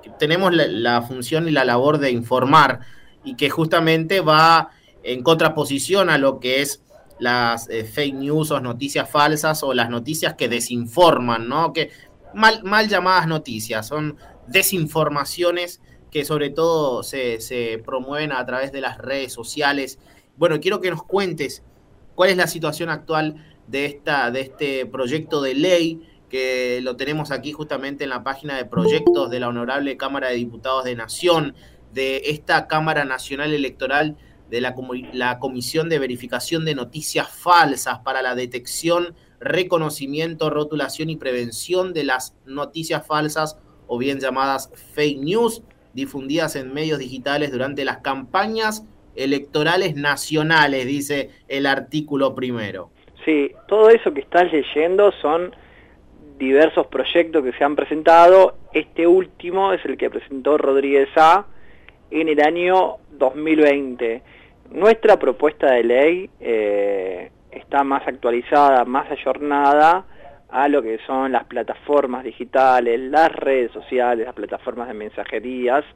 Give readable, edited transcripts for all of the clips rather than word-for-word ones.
tenemos la función y la labor de informar y que justamente va en contraposición a lo que es las fake news o noticias falsas o las noticias que desinforman, ¿no? Que mal llamadas noticias, son desinformaciones que sobre todo se promueven a través de las redes sociales. Bueno, quiero que nos cuentes cuál es la situación actual de este proyecto de ley que lo tenemos aquí justamente en la página de proyectos de la Honorable Cámara de Diputados de Nación, de esta Cámara Nacional Electoral, de la Comisión de Verificación de Noticias Falsas para la detección, reconocimiento, rotulación y prevención de las noticias falsas o bien llamadas fake news difundidas en medios digitales durante las campañas electorales nacionales, dice el artículo primero. Sí, todo eso que estás leyendo son diversos proyectos que se han presentado. Este último es el que presentó Rodríguez A. en el año 2020. Nuestra propuesta de ley está más actualizada, más ayornada a lo que son las plataformas digitales, las redes sociales, las plataformas de mensajerías,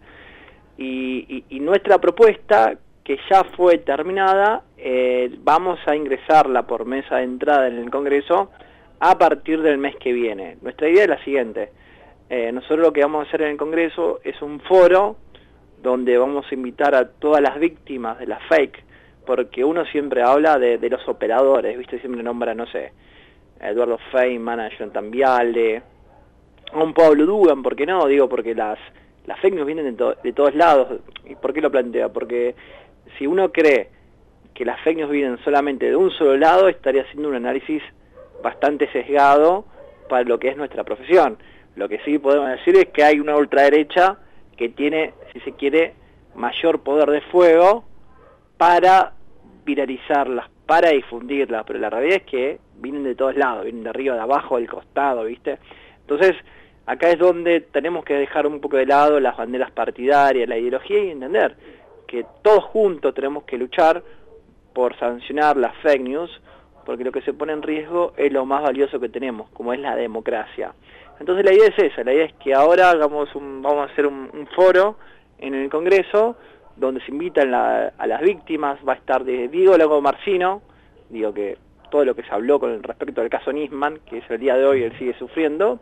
y nuestra propuesta, que ya fue terminada, vamos a ingresarla por mesa de entrada en el Congreso a partir del mes que viene. Nuestra idea es la siguiente: nosotros lo que vamos a hacer en el Congreso es un foro donde vamos a invitar a todas las víctimas de la fake, porque uno siempre habla de los operadores, ¿viste? Siempre nombra, no sé, a Eduardo Feynman, a Jonathan Viale, a un Pablo Dugan, ¿por qué no? Digo, porque las fake news vienen de todos lados. ¿Y por qué lo plantea? Porque si uno cree que las fake news vienen solamente de un solo lado, estaría haciendo un análisis bastante sesgado para lo que es nuestra profesión. Lo que sí podemos decir es que hay una ultraderecha que tiene, si se quiere, mayor poder de fuego para viralizarlas, para difundirlas, pero la realidad es que vienen de todos lados, vienen de arriba, de abajo, del costado, ¿viste? Entonces, acá es donde tenemos que dejar un poco de lado las banderas partidarias, la ideología, y entender que todos juntos tenemos que luchar por sancionar las fake news, porque lo que se pone en riesgo es lo más valioso que tenemos, como es la democracia. Entonces la idea es esa, la idea es que ahora vamos a hacer un foro en el Congreso donde se invitan a las víctimas. Va a estar de Diego Lago Marcino, digo que todo lo que se habló con respecto al caso Nisman, que es el día de hoy, él sigue sufriendo,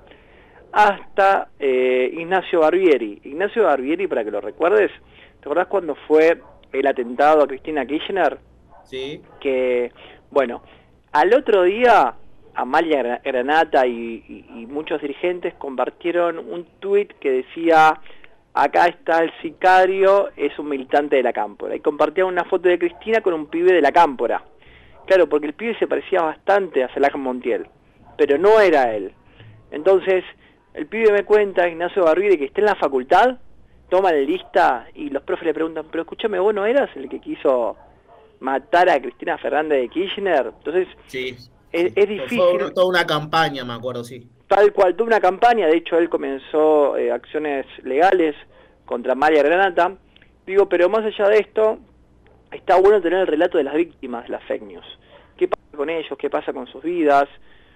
hasta Ignacio Barbieri. Ignacio Barbieri, para que lo recuerdes, ¿te acordás cuando fue el atentado a Cristina Kirchner? Sí. Que, bueno, al otro día Amalia Granata y muchos dirigentes compartieron un tuit que decía: acá está el sicario, es un militante de la Cámpora, y compartían una foto de Cristina con un pibe de la Cámpora. Claro, porque el pibe se parecía bastante a Salah Montiel, pero no era él. Entonces, el pibe me cuenta, Ignacio Barbieri, que está en la facultad, toma la lista y los profes le preguntan: pero escúchame, ¿vos no eras el que quiso matar a Cristina Fernández de Kirchner? Entonces, Sí, es sí. difícil. Toda una campaña, me acuerdo, sí. Tal cual, tuvo una campaña, de hecho él comenzó acciones legales contra Amalia Granata. Digo, pero más allá de esto, está bueno tener el relato de las víctimas de las fake news. ¿Qué pasa con ellos? ¿Qué pasa con sus vidas?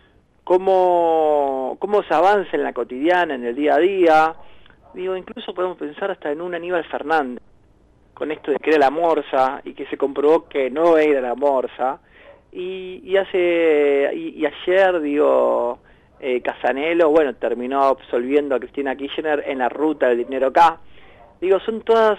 ¿Cómo se avanza en la cotidiana, en el día a día? Digo, incluso podemos pensar hasta en un Aníbal Fernández, con esto de que era la Morsa, y que se comprobó que no era la Morsa. Y ayer, digo, Casanelo, bueno, terminó absolviendo a Cristina Kirchner en la ruta del dinero K. Digo, son todas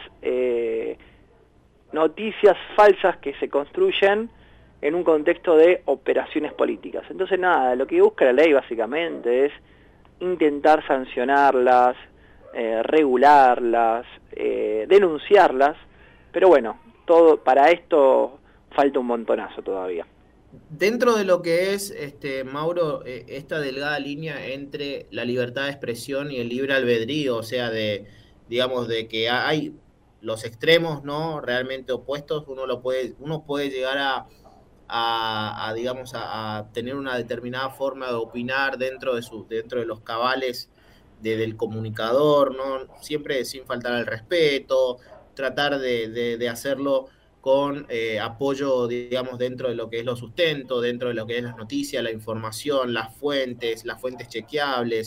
noticias falsas que se construyen en un contexto de operaciones políticas. Entonces, nada, lo que busca la ley básicamente es intentar sancionarlas, regularlas, denunciarlas, pero bueno, todo para esto falta un montonazo todavía. Dentro de lo que es, Mauro, esta delgada línea entre la libertad de expresión y el libre albedrío, o sea, digamos, de que hay los extremos, ¿no? Realmente opuestos, uno puede llegar digamos, a tener una determinada forma de opinar dentro de los cabales del comunicador, ¿no? Siempre sin faltar al respeto, tratar de hacerlo con apoyo, digamos, dentro de lo que es lo sustento, dentro de lo que es las noticias, la información, las fuentes chequeables,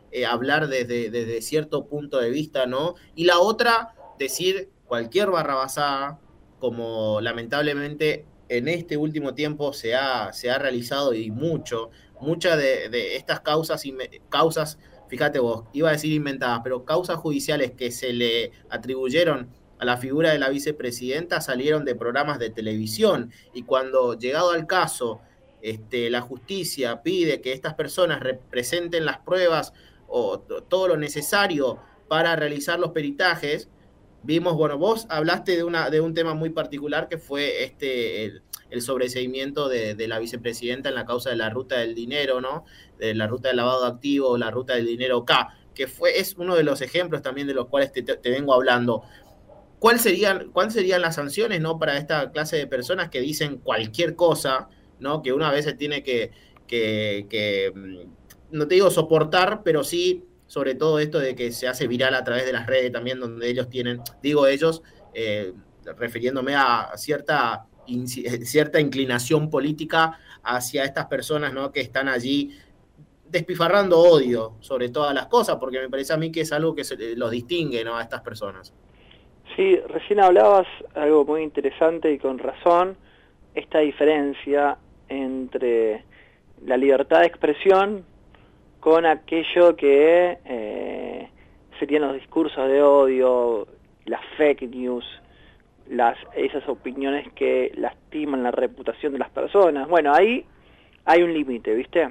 hablar desde cierto punto de vista, ¿no? Y la otra, decir cualquier barrabasada, como lamentablemente en este último tiempo se ha realizado y muchas de estas causas, fíjate vos, iba a decir inventadas, pero causas judiciales que se le atribuyeron a la figura de la vicepresidenta salieron de programas de televisión, y cuando llegado al caso, la justicia pide que estas personas presenten las pruebas o todo lo necesario para realizar los peritajes. Vimos, bueno, vos hablaste de un tema muy particular que fue el sobreseimiento de la vicepresidenta en la causa de la ruta del dinero, ¿no? De la ruta del lavado de activos, la ruta del dinero K, que es uno de los ejemplos también de los cuales te vengo hablando. ¿Cuáles serían las sanciones, ¿no? Para esta clase de personas que dicen cualquier cosa, ¿no? Que una vez se tiene que no te digo soportar, pero sí, sobre todo esto de que se hace viral a través de las redes también, donde ellos tienen, digo ellos, refiriéndome a cierta inclinación política hacia estas personas, ¿no? Que están allí despifarrando odio sobre todas las cosas, porque me parece a mí que es algo que los distingue, ¿no? A estas personas. Sí, recién hablabas algo muy interesante y con razón, esta diferencia entre la libertad de expresión con aquello que serían los discursos de odio, las fake news, esas opiniones que lastiman la reputación de las personas. Bueno, ahí hay un límite, ¿viste?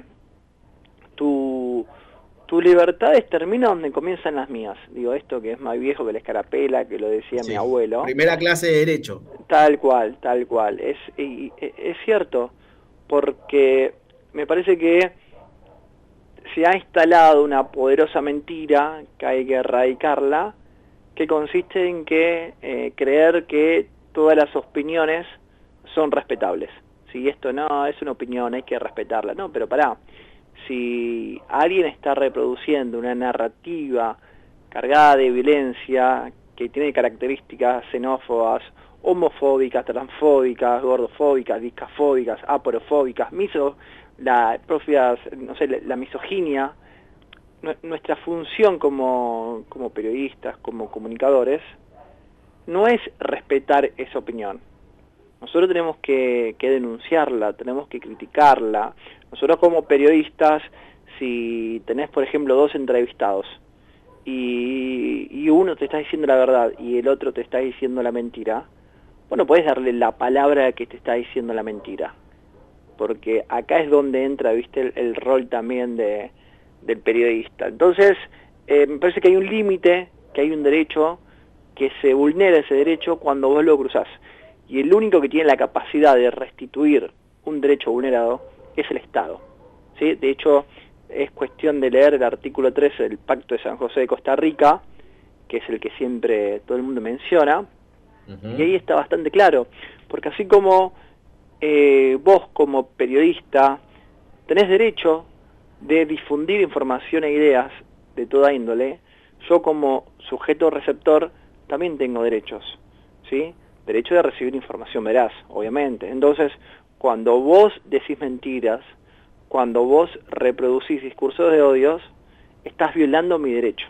Tu libertad termina donde comienzan las mías. Digo, esto que es más viejo que la escarapela, que lo decía mi abuelo. Primera clase de derecho. Tal cual. Es cierto, porque me parece que se ha instalado una poderosa mentira que hay que erradicarla, que consiste en que creer que todas las opiniones son respetables. Si esto no es una opinión, hay que respetarla. No, pero pará. Si alguien está reproduciendo una narrativa cargada de violencia, que tiene características xenófobas, homofóbicas, transfóbicas, gordofóbicas, discafóbicas, aporofóbicas, la misoginia, nuestra función como periodistas, como comunicadores, no es respetar esa opinión. Nosotros tenemos que denunciarla, tenemos que criticarla. Nosotros como periodistas, si tenés, por ejemplo, 2 entrevistados y uno te está diciendo la verdad y el otro te está diciendo la mentira, bueno, podés darle la palabra que te está diciendo la mentira. Porque acá es donde entra, viste, el rol también del periodista. Entonces, me parece que hay un límite, que hay un derecho, que se vulnera ese derecho cuando vos lo cruzás. Y el único que tiene la capacidad de restituir un derecho vulnerado es el Estado, ¿sí? De hecho, es cuestión de leer el artículo 13 del Pacto de San José de Costa Rica, que es el que siempre todo el mundo menciona, y ahí está bastante claro, porque así como vos como periodista tenés derecho de difundir información e ideas de toda índole, yo como sujeto receptor también tengo derechos, ¿sí? Derecho de recibir información veraz, obviamente. Entonces, cuando vos decís mentiras, cuando vos reproducís discursos de odios, estás violando mi derecho.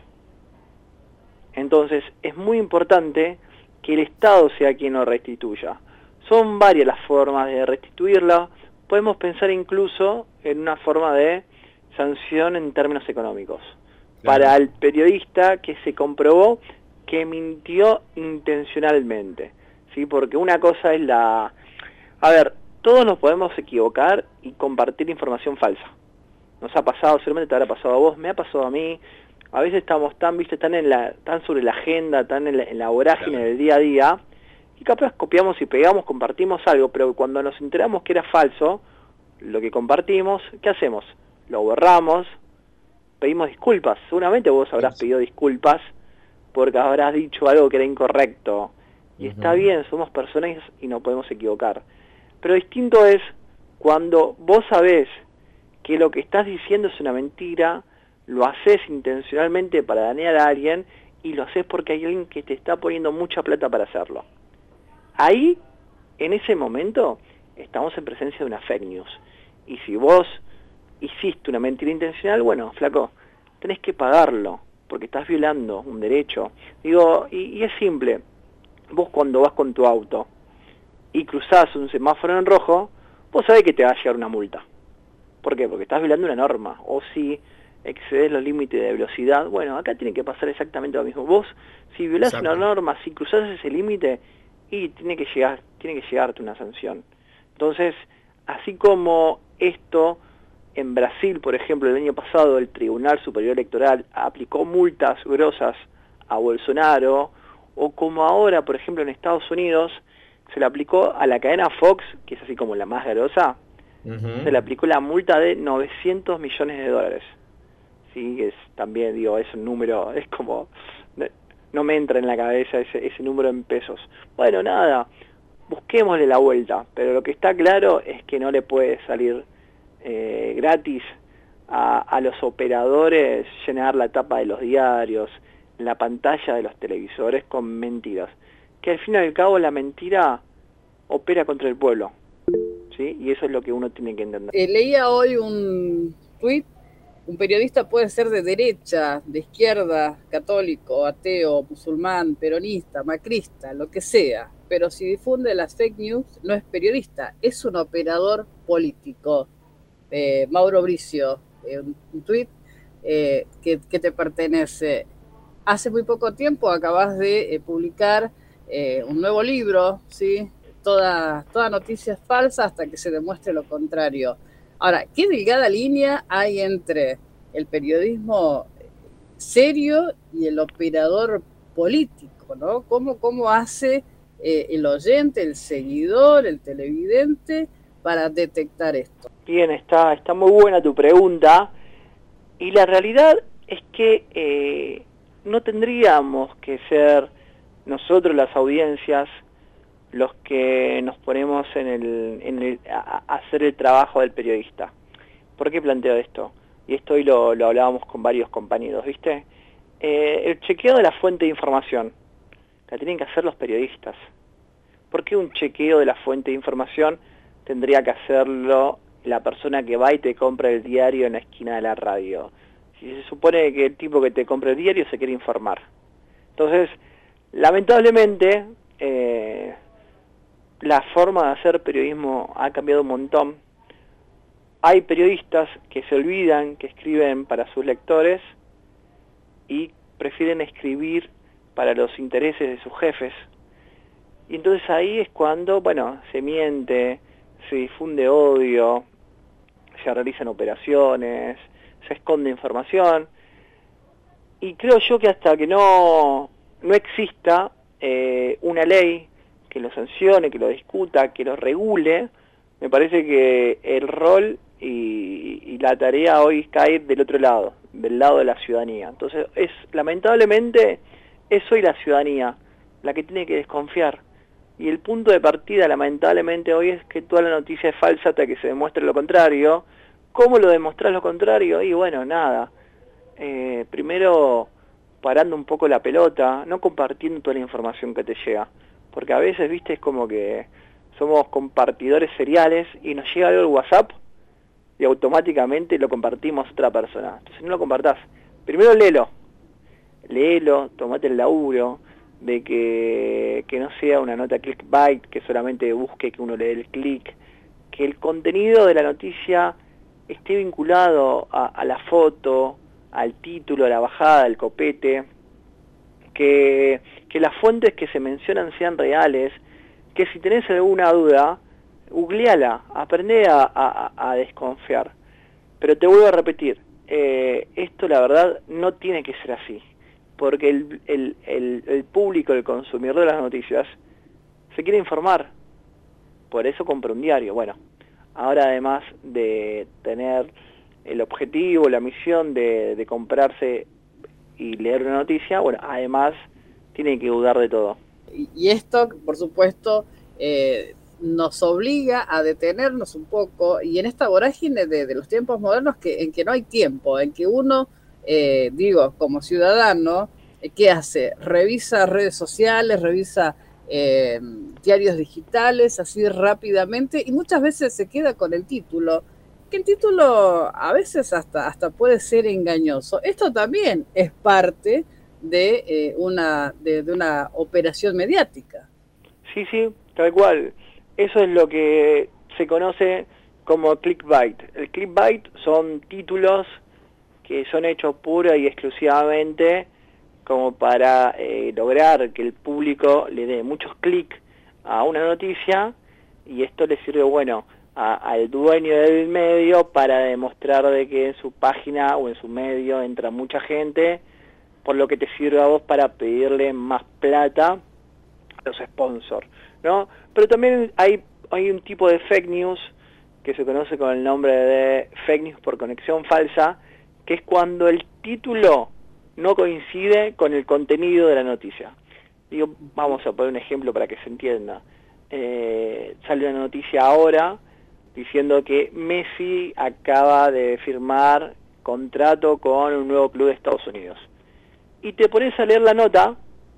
Entonces, es muy importante que el Estado sea quien lo restituya. Son varias las formas de restituirla. Podemos pensar incluso en una forma de sanción en términos económicos. Claro. Para el periodista que se comprobó que mintió intencionalmente. ¿Sí? Porque una cosa es A ver, todos nos podemos equivocar y compartir información falsa. Nos ha pasado, seguramente te habrá pasado a vos, me ha pasado a mí. A veces estamos tan sobre la agenda, tan en la vorágine claro. del día a día, y capaz copiamos y pegamos, compartimos algo, pero cuando nos enteramos que era falso, lo que compartimos, ¿qué hacemos? Lo borramos, pedimos disculpas. Seguramente vos habrás pedido disculpas porque habrás dicho algo que era incorrecto. Y está bien, somos personas y no podemos equivocar. Pero distinto es cuando vos sabés que lo que estás diciendo es una mentira, lo haces intencionalmente para dañar a alguien y lo haces porque hay alguien que te está poniendo mucha plata para hacerlo. Ahí, en ese momento, estamos en presencia de una fake news. Y si vos hiciste una mentira intencional, bueno, flaco, tenés que pagarlo, porque estás violando un derecho. Digo, y es simple, vos cuando vas con tu auto y cruzás un semáforo en rojo, vos sabés que te va a llegar una multa. ¿Por qué? Porque estás violando una norma. O si excedes los límites de velocidad, bueno, acá tiene que pasar exactamente lo mismo. Vos, si violás una norma, si cruzás ese límite, y tiene que llegarte una sanción. Entonces, así como esto, en Brasil, por ejemplo, el año pasado, el Tribunal Superior Electoral aplicó multas grosas a Bolsonaro, o como ahora, por ejemplo, en Estados Unidos, se le aplicó a la cadena Fox, que es así como la más grosa, se le aplicó la multa de $900 millones. Sí, es también, digo, es un número, es como, no me entra en la cabeza ese número en pesos. Bueno, nada, busquémosle la vuelta, pero lo que está claro es que no le puede salir gratis a los operadores llenar la tapa de los diarios, la pantalla de los televisores con mentiras. Que al fin y al cabo la mentira opera contra el pueblo, ¿sí? Y eso es lo que uno tiene que entender. Leía hoy un tuit: un periodista puede ser de derecha, de izquierda, católico, ateo, musulmán, peronista, macrista, lo que sea, pero si difunde las fake news no es periodista, es un operador político. Mauro Bricio, un tuit que te pertenece. Hace muy poco tiempo acabas de publicar un nuevo libro, ¿sí? Toda noticia es falsa hasta que se demuestre lo contrario. Ahora, ¿qué delgada línea hay entre el periodismo serio y el operador político, ¿no? ¿Cómo hace el oyente, el seguidor, el televidente para detectar esto? Bien, está muy buena tu pregunta, y la realidad es que no tendríamos que ser nosotros, las audiencias, los que nos ponemos a hacer el trabajo del periodista. ¿Por qué planteo esto? Y esto hoy lo hablábamos con varios compañeros, ¿viste? El chequeo de la fuente de información la tienen que hacer los periodistas. ¿Por qué un chequeo de la fuente de información tendría que hacerlo la persona que va y te compra el diario en la esquina de la radio? Si se supone que el tipo que te compra el diario se quiere informar. Entonces, lamentablemente, la forma de hacer periodismo ha cambiado un montón. Hay periodistas que se olvidan que escriben para sus lectores y prefieren escribir para los intereses de sus jefes. Y entonces ahí es cuando, bueno, se miente, se difunde odio, se realizan operaciones, se esconde información. Y creo yo que hasta que no exista una ley que lo sancione, que lo discuta, que lo regule, me parece que el rol y la tarea hoy cae del otro lado, del lado de la ciudadanía. Entonces, lamentablemente, es hoy la ciudadanía la que tiene que desconfiar. Y el punto de partida, lamentablemente, hoy es que toda la noticia es falsa hasta que se demuestre lo contrario. ¿Cómo lo demostrás lo contrario? Y bueno, nada. Primero, parando un poco la pelota, no compartiendo toda la información que te llega. Porque a veces, viste, es como que somos compartidores seriales y nos llega algo al WhatsApp y automáticamente lo compartimos a otra persona. Entonces no lo compartás. Primero léelo, tomate el laburo de que no sea una nota clickbait, que solamente busque que uno le dé el click, que el contenido de la noticia esté vinculado a la foto, al título, a la bajada, al copete, que las fuentes que se mencionan sean reales, que si tenés alguna duda, googleala, aprende a desconfiar. Pero te vuelvo a repetir, esto la verdad no tiene que ser así, porque el público, el consumidor de las noticias, se quiere informar, por eso compra un diario. Bueno, ahora además de tener el objetivo, la misión de comprarse y leer una noticia, bueno, además tiene que dudar de todo. Y esto, por supuesto, nos obliga a detenernos un poco, y en esta vorágine de los tiempos modernos en que no hay tiempo, en que uno, como ciudadano, ¿qué hace? Revisa redes sociales, revisa diarios digitales, así rápidamente, y muchas veces se queda con el título que el título a veces hasta puede ser engañoso. Esto también es parte de una operación mediática. Sí, sí, tal cual. Eso es lo que se conoce como clickbait. El clickbait son títulos que son hechos pura y exclusivamente como para lograr que el público le dé muchos clics a una noticia, y esto le sirve, bueno, al dueño del medio para demostrar de que en su página o en su medio entra mucha gente, por lo que te sirve a vos para pedirle más plata a los sponsors, ¿no? Pero también hay un tipo de fake news que se conoce con el nombre de fake news por conexión falsa, que es cuando el título no coincide con el contenido de la noticia. Digo, vamos a poner un ejemplo para que se entienda. Sale una noticia ahora diciendo que Messi acaba de firmar contrato con un nuevo club de Estados Unidos. Y te pones a leer la nota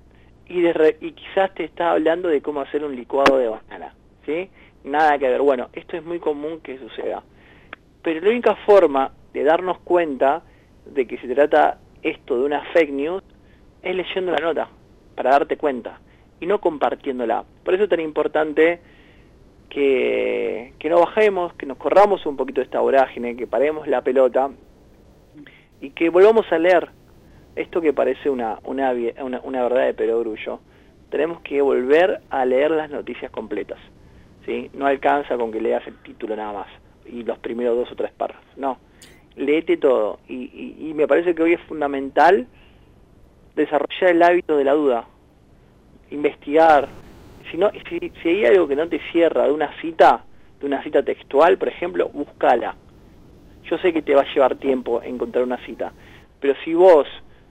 y quizás te está hablando de cómo hacer un licuado de banana, ¿sí? Nada que ver. Bueno, esto es muy común que suceda. Pero la única forma de darnos cuenta de que se trata esto de una fake news es leyendo la nota, para darte cuenta, y no compartiéndola. Por eso es tan importante que no bajemos, que nos corramos un poquito de esta vorágine, que paremos la pelota y que volvamos a leer esto que parece una verdad de perogrullo. Tenemos que volver a leer las noticias completas, ¿sí? No alcanza con que leas el título nada más y los primeros 2 o 3 párrafos, no. Léete todo, y me parece que hoy es fundamental desarrollar el hábito de la duda, investigar. Si hay algo que no te cierra de una cita textual, por ejemplo, búscala. Yo sé que te va a llevar tiempo encontrar una cita, pero si vos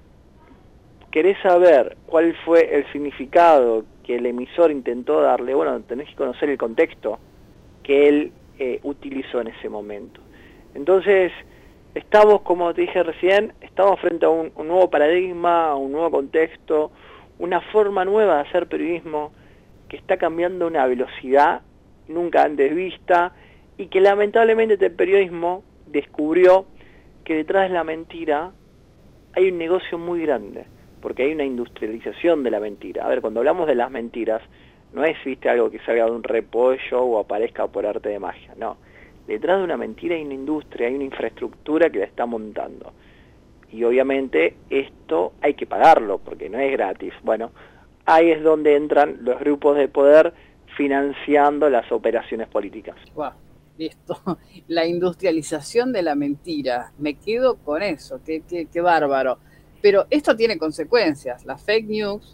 querés saber cuál fue el significado que el emisor intentó darle, bueno, tenés que conocer el contexto que él utilizó en ese momento. Entonces, estamos, como te dije recién, estamos frente a un nuevo paradigma, a un nuevo contexto, una forma nueva de hacer periodismo que está cambiando a una velocidad nunca antes vista, y que lamentablemente este periodismo descubrió que detrás de la mentira hay un negocio muy grande, porque hay una industrialización de la mentira. A ver, cuando hablamos de las mentiras, no es, viste, algo que salga de un repollo o aparezca por arte de magia, no. Detrás de una mentira hay una industria, hay una infraestructura que la está montando. Y obviamente esto hay que pagarlo, porque no es gratis. Bueno, ahí es donde entran los grupos de poder financiando las operaciones políticas. Wow, listo. La industrialización de la mentira. Me quedo con eso, qué bárbaro. Pero esto tiene consecuencias. Las fake news,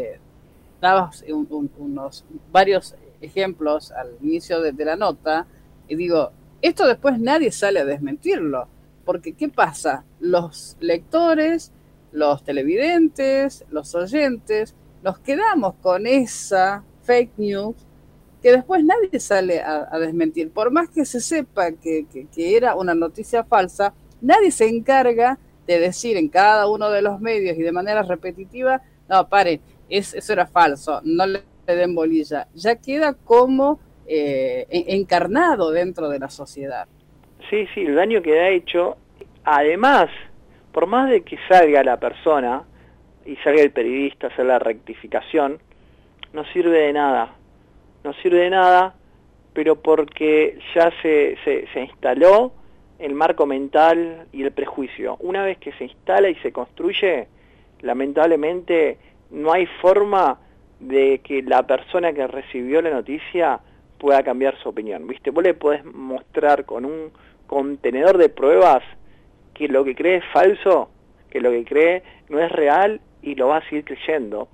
dabas unos varios ejemplos al inicio de la nota, y digo, esto después nadie sale a desmentirlo, porque ¿qué pasa? Los lectores, los televidentes, los oyentes, nos quedamos con esa fake news que después nadie sale a desmentir. Por más que se sepa que era una noticia falsa, nadie se encarga de decir en cada uno de los medios y de manera repetitiva, no, paren, eso era falso, no le den bolilla. Ya queda como encarnado dentro de la sociedad. Sí, sí, el daño que ha hecho. Además, por más de que salga la persona y salga el periodista a hacer la rectificación, no sirve de nada. No sirve de nada, pero porque ya se instaló el marco mental y el prejuicio. Una vez que se instala y se construye, lamentablemente no hay forma de que la persona que recibió la noticia pueda cambiar su opinión, ¿viste? Vos le podés mostrar con un contenedor de pruebas que lo que cree es falso, que lo que cree no es real, y lo va a seguir creyendo,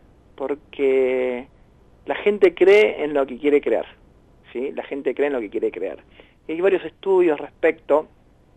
porque la gente cree en lo que quiere creer, ¿sí? La gente cree en lo que quiere creer. Y hay varios estudios respecto,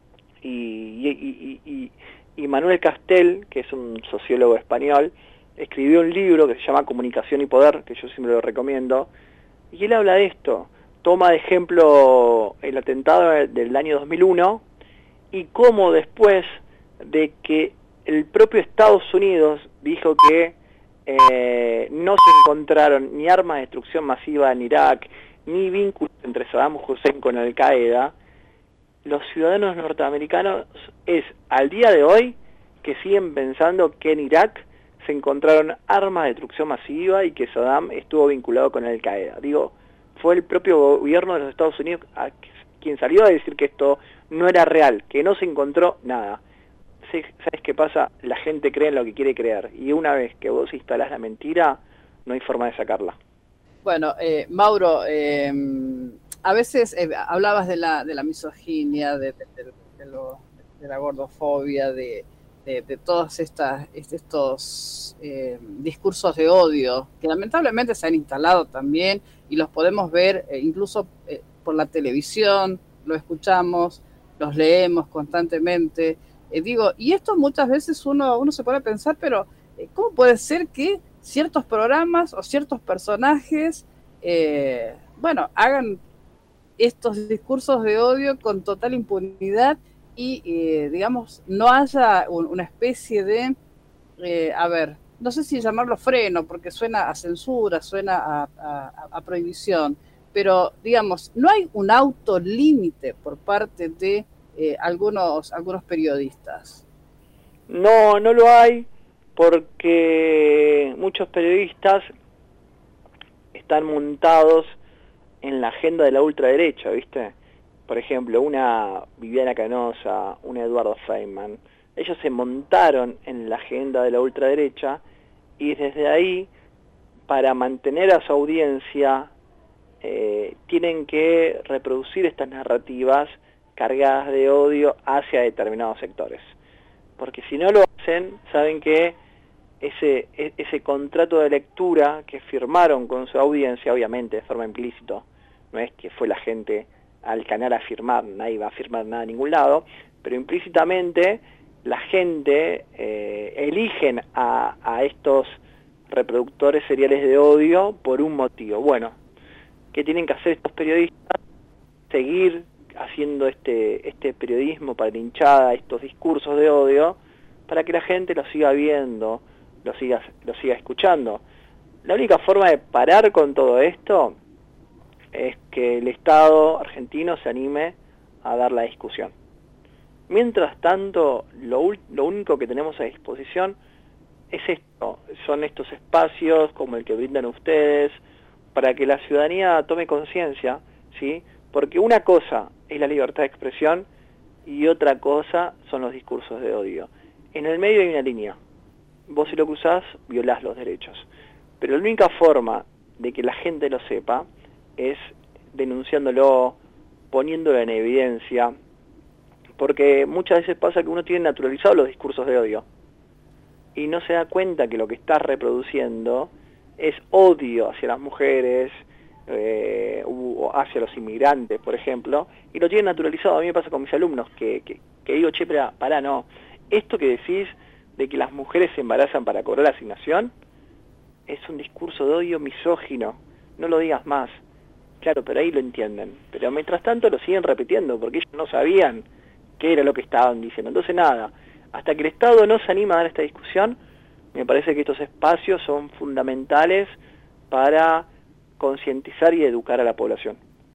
y Manuel Castel, que es un sociólogo español, escribió un libro que se llama Comunicación y Poder, que yo siempre lo recomiendo, y él habla de esto. Toma de ejemplo el atentado del año 2001, y cómo después de que el propio Estados Unidos dijo que no se encontraron ni armas de destrucción masiva en Irak, ni vínculos entre Saddam Hussein con Al-Qaeda, los ciudadanos norteamericanos es, al día de hoy, que siguen pensando que en Irak se encontraron armas de destrucción masiva y que Saddam estuvo vinculado con Al Qaeda. Digo, fue el propio gobierno de los Estados Unidos quien salió a decir que esto no era real, que no se encontró nada. ¿Sabes qué pasa? La gente cree en lo que quiere creer, y una vez que vos instalás la mentira, no hay forma de sacarla. Bueno, Mauro, a veces hablabas de la misoginia, de la gordofobia, de todos estos discursos de odio que lamentablemente se han instalado también y los podemos ver incluso por la televisión, lo escuchamos, los leemos constantemente. Y esto muchas veces uno se pone a pensar, pero ¿cómo puede ser que ciertos programas o ciertos personajes, hagan estos discursos de odio con total impunidad y, no haya una especie de, no sé si llamarlo freno, porque suena a censura, suena a prohibición, pero, no hay un autolímite por parte de algunos periodistas? No lo hay, porque muchos periodistas están montados en la agenda de la ultraderecha, ¿viste? Por ejemplo, una Viviana Canosa, una Eduardo Feynman, ellos se montaron en la agenda de la ultraderecha y desde ahí, para mantener a su audiencia, tienen que reproducir estas narrativas cargadas de odio hacia determinados sectores. Porque si no lo hacen, saben que ese contrato de lectura que firmaron con su audiencia, obviamente de forma implícita, no es que fue la gente al canal a firmar, nadie va a firmar nada a ningún lado, pero implícitamente la gente eligen a estos reproductores seriales de odio por un motivo. Bueno, ¿qué tienen que hacer estos periodistas? Seguir haciendo este periodismo para la hinchada, estos discursos de odio, para que la gente lo siga viendo, lo siga escuchando. La única forma de parar con todo esto es que el Estado argentino se anime a dar la discusión. Mientras tanto, lo único que tenemos a disposición es esto, son estos espacios como el que brindan ustedes, para que la ciudadanía tome conciencia, ¿sí? Porque una cosa es la libertad de expresión y otra cosa son los discursos de odio. En el medio hay una línea. Vos si lo cruzás, violás los derechos. Pero la única forma de que la gente lo sepa es denunciándolo, poniéndolo en evidencia, porque muchas veces pasa que uno tiene naturalizados los discursos de odio y no se da cuenta que lo que está reproduciendo es odio hacia las mujeres, o hacia los inmigrantes, por ejemplo, y lo tienen naturalizado. A mí me pasa con mis alumnos que digo, che, pará, no, esto que decís de que las mujeres se embarazan para cobrar la asignación es un discurso de odio misógino, no lo digas más. Claro, pero ahí lo entienden, pero mientras tanto lo siguen repitiendo porque ellos no sabían qué era lo que estaban diciendo. Entonces nada, hasta que el Estado no se anima a dar esta discusión, me parece que estos espacios son fundamentales para concientizar y educar a la población.